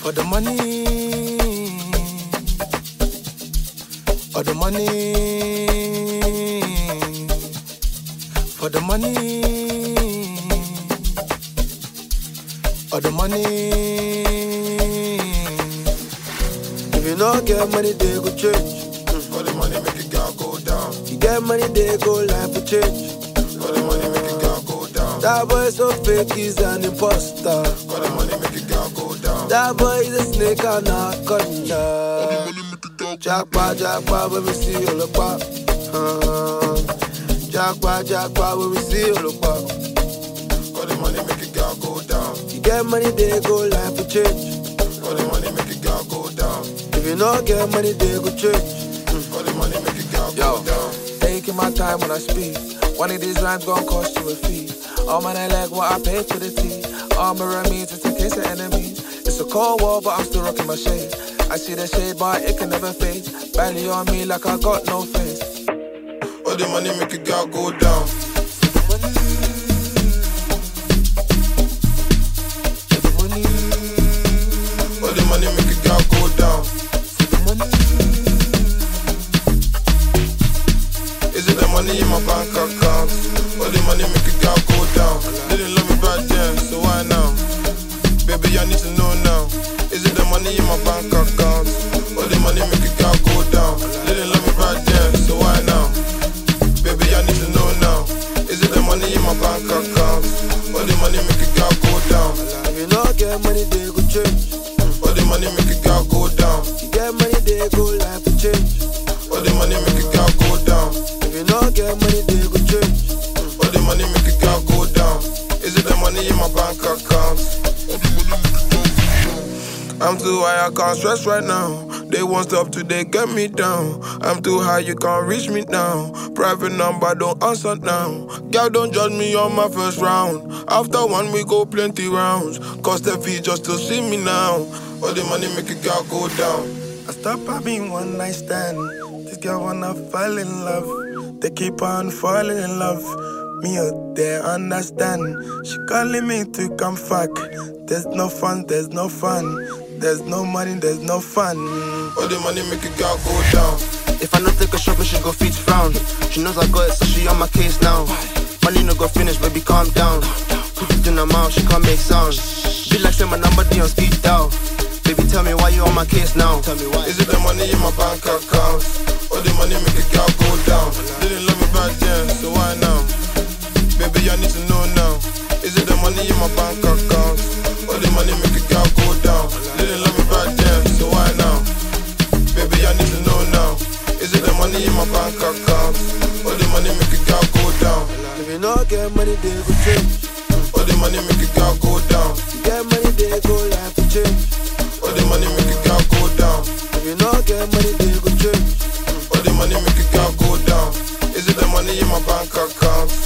For the money, for the money, for the money, for the money. If you don't get money, they go change. For the money, make it go down. You get money, they go life for change. For the money, make it go down. That boy so fake, he's an imposter. For the money, make it go down. That boy is a snake and a conda. Jackpot, when we see you look pop. Jackpot, when we see you look pop. For the money, make it go down. You get money, they go life for change. For the money, make it go down. If you don't get money, they go change. For the money, make it go down. Taking my time when I speak. One of these rhymes gon' cost you a fee. All man, I like what I pay for the tea. Armor and means, it's in case of enemies. It's a cold war, but I'm still rocking my shade. I see the shade, but it can never fade. Belly on me like I got no face. For the money, make it go down. For the money, For the money, make it go down. for the money. Is it the money in my bank account? For the money, make it go down. Didn't love me back then, so why now? Baby, I need to know now. Is it the money in my bank account? For the money, make it go down. Didn't love me back then, so why now? Baby, I need to know now. Is it the money in my bank account? For the money, make it go down. If you don't get money, they go change. For the money, make it go down. You get money, they go life for change. For the money, make it go down. If you don't get money, they go change. For the money, make it go down. Is it the money in my bank account? I'm too high, I can't stress right now. They won't stop till they get me down. I'm too high, you can't reach me now. Private number, don't answer now. Girl, don't judge me on my first round. After one, we go plenty rounds. Cost the fee just to see me now. For the money, make it go down. I stop having one night stand. This girl wanna fall in love. They keep on falling in love. Me out there understand. She calling me to come fuck. There's no fun, there's no fun. There's no money, there's no fun. For the money, make it go down. If I don't take a shopping, she go feet frown. She knows I got it, so she on my case now. Money no go finish, baby, calm down. Put it in her mouth, she can't make sound. Be like say my number D on speed dial. Baby, tell me why you on my case now. Tell me why. Is it the money in my bank account? Or the money make it go down? Didn't love me back then, so why now? Baby, I need to know now. Is it the money in my bank account? Or the money make it go down? Didn't love me back then, so why now? Baby, I need to know now. Is it the money in my bank account? Or the money make it go down? If you don't get money, they go change. Or the money make it go down? You get money, they go life for change. Or the money make it go down? If you don't get money, they go change. Or the money make it go down? Is it the money in my bank account?